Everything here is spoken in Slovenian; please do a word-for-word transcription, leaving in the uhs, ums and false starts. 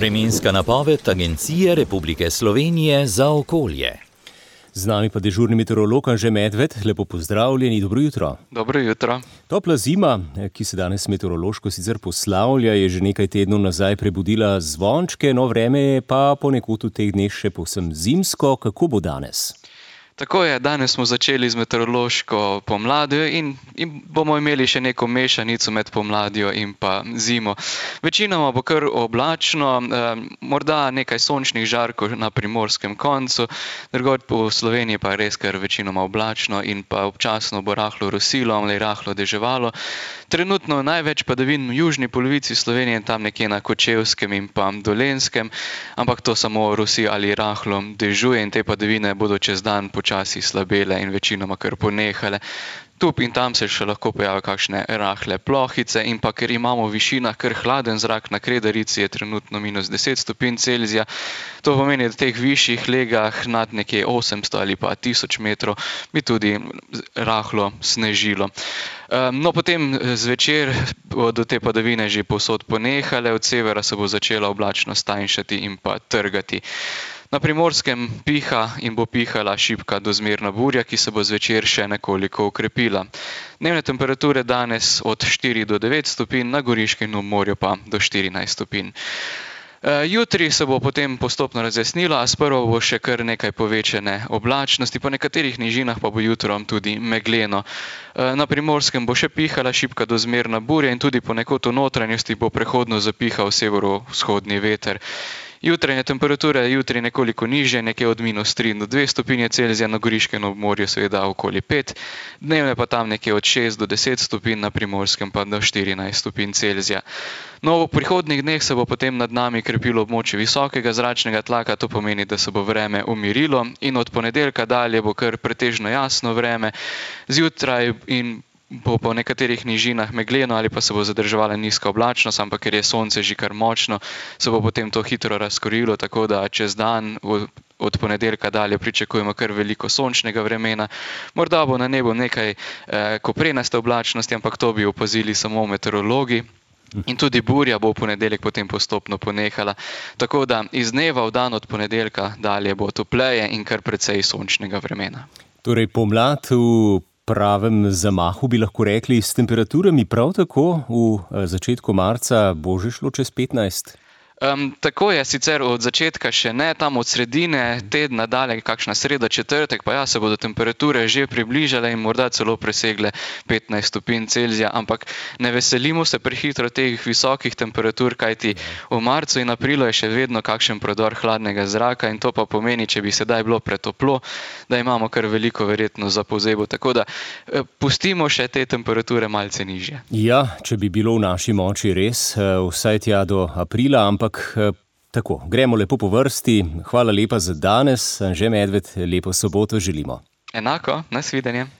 Vremenska napoved Agencije Republike Slovenije za okolje. Z nami pa dežurni meteorolog Anže Medved. Lepo pozdravljeni, dobro jutro. Dobro jutro. Topla zima, ki se danes meteorološko sicer poslavlja, je že nekaj tednov nazaj prebudila zvončke, no vreme je pa ponekod v teh dneh še povsem zimsko. Kako bo danes? Tako je, danes smo začeli z meteorološko pomladjo in, in bomo imeli še neko mešanico med pomladjo in pa zimo. Večinoma bo kar oblačno, eh, morda nekaj sončnih žarkov na primorskem koncu, drugod po Sloveniji pa res kar večinoma oblačno in pa občasno bo rahlo rosilo ali rahlo deževalo. Trenutno največ padavin v južni polovici Slovenije, tam nekje na Kočevskem in pa Dolenjskem, ampak to samo rosi ali rahlo dežuje in te padavine bodo čez dan počasi slabele in večinoma kar ponehale. Tu in tam se še lahko pojavijo kakšne rahle plohice in pa ker imamo v višinah kar hladen zrak, na Kredarici je trenutno minus deset stopinj Celzija. To pomeni, da v teh višjih legah nad nekje osemsto ali pa tisoč metrov bi tudi rahlo snežilo. No, potem zvečer bodo te padavine že povsod ponehale, od severa se bo začela oblačnost tanjšati in pa trgati. Na Primorskem piha in bo pihala šibka do zmerna burja, ki se bo zvečer še nekoliko okrepila. Dnevne temperature danes od štiri do devet stopinj, na Goriškem in obmorju pa do štirinajst stopinj. Jutri se bo potem postopno razjasnilo, a sprva bo še kar nekaj povečane oblačnosti, po nekaterih nižinah pa bo jutrom tudi megleno. Na Primorskem bo še pihala šibka do zmerna burja in tudi ponekod v notranjosti bo prehodno zapihal severovzhodni veter. Jutranje temperature jutri nekoliko nižje, nekje od minus tri do dve stopinje Celzija, na Goriškem obmorju seveda okoli pet, dnevne pa tam nekje od šest do deset stopinj, na Primorskem pa do štirinajst stopinj Celzija. No, v prihodnjih dneh se bo potem nad nami krepilo območje visokega zračnega tlaka, to pomeni, da se bo vreme umirilo in od ponedeljka dalje bo kar pretežno jasno vreme, zjutraj in bo po nekaterih nižinah megleno ali pa se bo zadrževala nizka oblačnost, ampak ker je sonce že kar močno, se bo potem to hitro razkorilo, tako da čez dan od ponedeljka dalje pričakujemo kar veliko sončnega vremena. Morda bo na nebu nekaj eh, koprenaste oblačnosti, ampak to bi opazili samo meteorologi. In tudi burja bo v ponedeljek potem postopno ponehala. Tako da iz dneva v dan od ponedeljka dalje bo topleje in kar precej sončnega vremena. Torej pomlad v pravem zamahu bi lahko rekli, s temperaturami prav tako v začetku marca bo že šlo čez petnajst? Um, tako je, sicer od začetka še ne, tam od sredine tedna dalje, kakšna sreda, četrtek, pa ja, se bodo temperature že približale in morda celo presegle petnajst stopinj Celzija, ampak ne veselimo se prehitro teh visokih temperatur, kajti v marcu in aprilu je še vedno kakšen prodor hladnega zraka in to pa pomeni, če bi sedaj bilo pretoplo, da imamo kar veliko verjetnost za pozebo, tako da pustimo še te temperature malce nižje. Ja, če bi bilo v naši moči res, vsaj tja do aprila, ampak tako, gremo lepo po vrsti. Hvala lepa za danes. Anže Medved, lepo soboto želimo. Enako, nasvidenje.